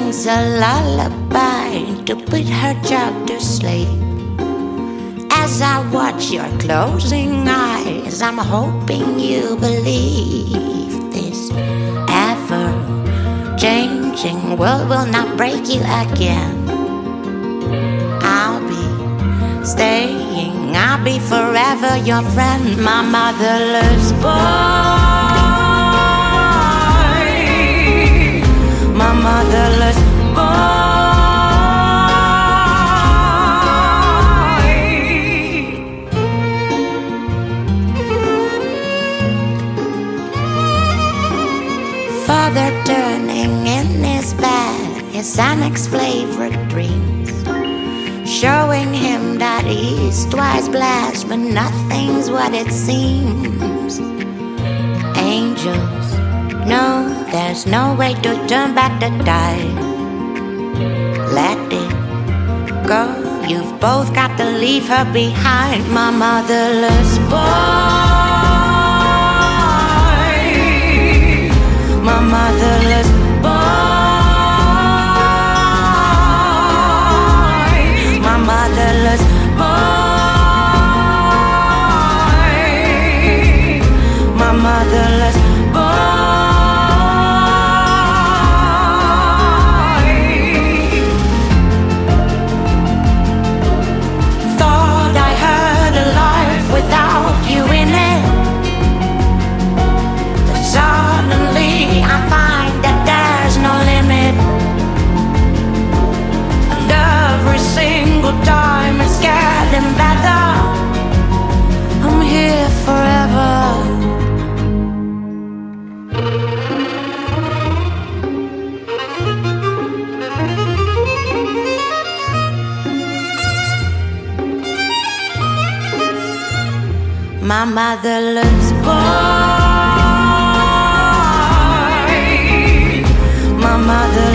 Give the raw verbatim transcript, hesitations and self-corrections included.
sings a lullaby to put her child to sleep. As I watch your closing eyes, I'm hoping you believe this ever-changing world will not break you again. I'll be staying, I'll be forever your friend, my motherless boy. My motherless boy. Father turning in his bed, his annex flavored dreams, showing him that he's twice blessed, but nothing's what it seems. Angels, no, there's no way to turn back the tide. Let it go, you've both got to leave her behind, my motherless boy. My motherless boy. My motherless boy. My motherless boy. Thought I had a life without you in it, but suddenly I find that there's no limit, and every single time it's getting better. I'm here forever. My motherless boy. My mother